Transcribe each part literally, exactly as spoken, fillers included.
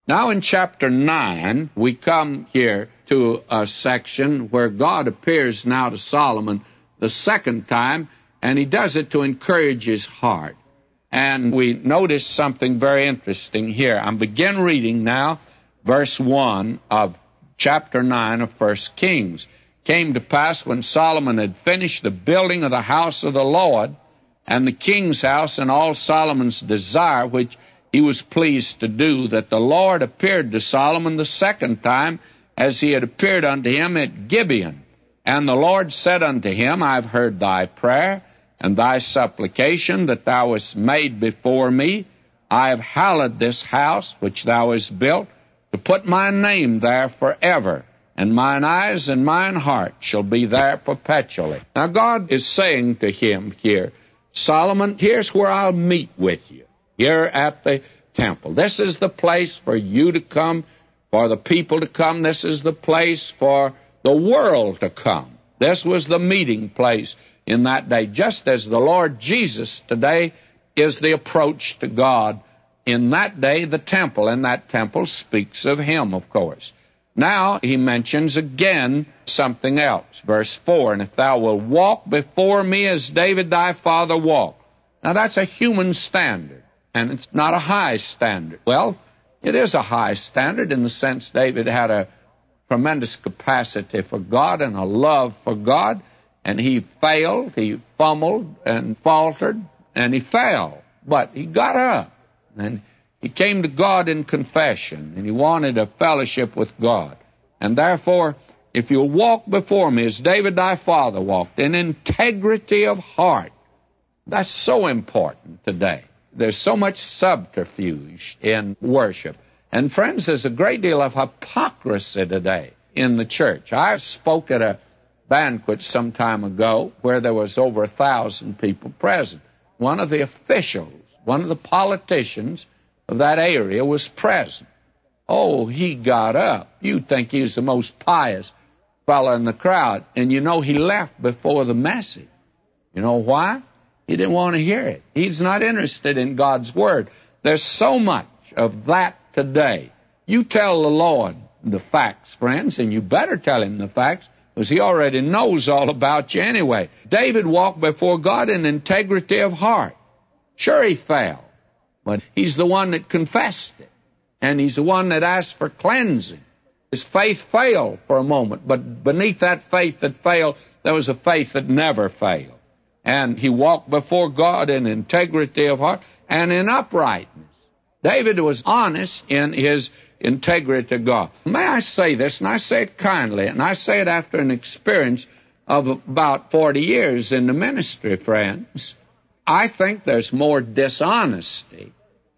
Now in chapter nine, we come here to a section where God appears now to Solomon the second time, and he does it to encourage his heart. And we notice something very interesting here. I begin reading now verse one of chapter nine of First Kings. Came to pass when Solomon had finished the building of the house of the Lord, and the king's house, and all Solomon's desire, which he was pleased to do, that the Lord appeared to Solomon the second time, as he had appeared unto him at Gibeon. And the Lord said unto him, I have heard thy prayer, and thy supplication that thou hast made before me. I have hallowed this house which thou hast built, to put my name there forever, and mine eyes and mine heart shall be there perpetually. Now God is saying to him here, Solomon, here's where I'll meet with you, here at the temple. This is the place for you to come, for the people to come. This is the place for the world to come. This was the meeting place in that day, just as the Lord Jesus today is the approach to God. In that day, the temple, and that temple speaks of him, of course. Now, he mentions again something else. Verse four, and if thou wilt walk before me as David thy father walked. Now, that's a human standard, and it's not a high standard. Well, it is a high standard in the sense David had a tremendous capacity for God and a love for God, and he failed, he fumbled and faltered, and he fell. But he got up, and he came to God in confession, and he wanted a fellowship with God. And therefore, if you'll walk before me as David thy father walked, in integrity of heart, that's so important today. There's so much subterfuge in worship. And friends, there's a great deal of hypocrisy today in the church. I spoke at a banquet some time ago where there was over a thousand people present. One of the officials, one of the politicians of that area was present. Oh, he got up. You'd think he was the most pious fellow in the crowd. And you know, he left before the message. You know why? He didn't want to hear it. He's not interested in God's Word. There's so much of that today. You tell the Lord the facts, friends, and you better tell him the facts, because he already knows all about you anyway. David walked before God in integrity of heart. Sure, he fell, but he's the one that confessed it, and he's the one that asked for cleansing. His faith failed for a moment, but beneath that faith that failed, there was a faith that never failed. And he walked before God in integrity of heart and in uprightness. David was honest in his integrity to God. May I say this, and I say it kindly, and I say it after an experience of about forty years in the ministry, friends. I think there's more dishonesty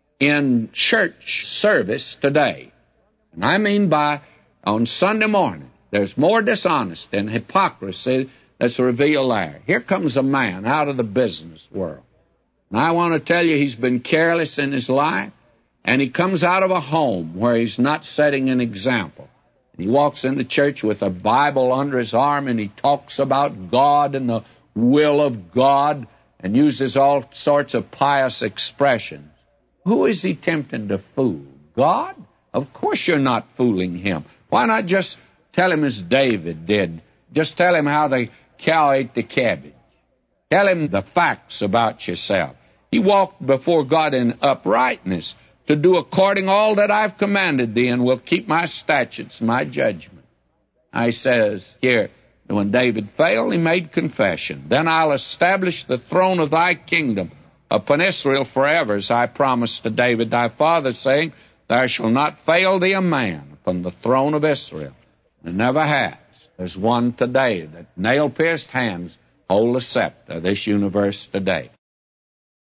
in church service today. And I mean by on Sunday morning, there's more dishonesty and hypocrisy that's revealed there. Here comes a man out of the business world. And I want to tell you, he's been careless in his life, and he comes out of a home where he's not setting an example. And he walks into church with a Bible under his arm, and he talks about God and the will of God, and uses all sorts of pious expressions. Who is he tempting to fool? God? Of course you're not fooling him. Why not just tell him as David did? Just tell him how the cow ate the cabbage. Tell him the facts about yourself. He walked before God in uprightness, to do according all that I've commanded thee, and will keep my statutes, my judgment. I says here, when David failed, he made confession. Then I'll establish the throne of thy kingdom upon Israel forever, as I promised to David thy father, saying, there shall not fail thee a man upon the throne of Israel. And it never has. There's one today that nail-pierced hands hold the scepter of this universe today.